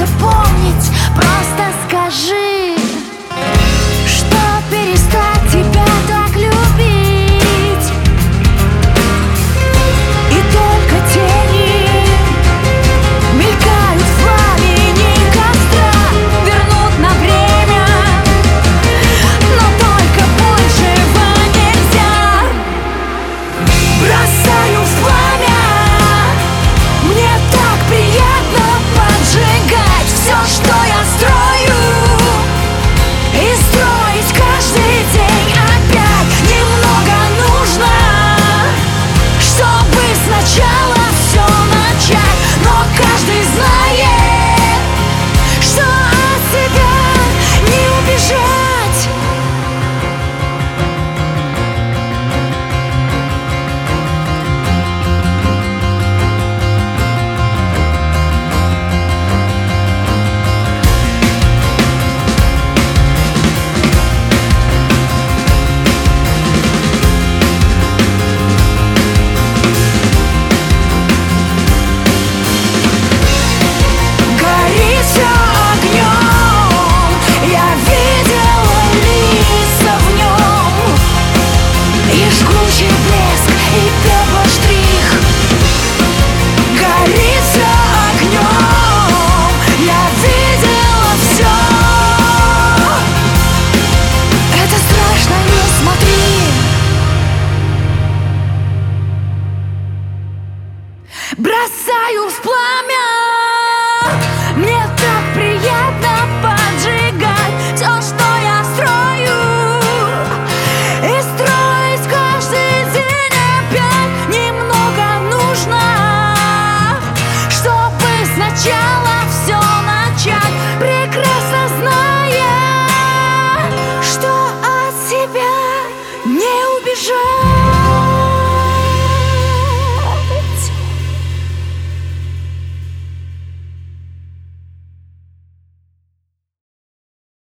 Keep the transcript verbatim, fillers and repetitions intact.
все помнить. Просто скажи, что перестать тебя так любить. И только тени мелькают в пламени костра, вернут на время, но только большего нельзя. Бросаю в пламя, мне так приятно поджигать все, что я строю, и строить каждый день опять. Немного нужно, чтобы сначала все начать, но каждый знает, что от себя не убежать. Горит всё огнем, я видела лица в нем, и жгучий блеск, и пепел-штрих. Горит всё огнем, я видела всё. Это страшно, не смотри. Бросаю в пламя, мне так приятно поджигать все, что я строю, и строить каждый день опять. Немного нужно, чтобы сначала все начать, прекрасно зная, что от себя не убежать.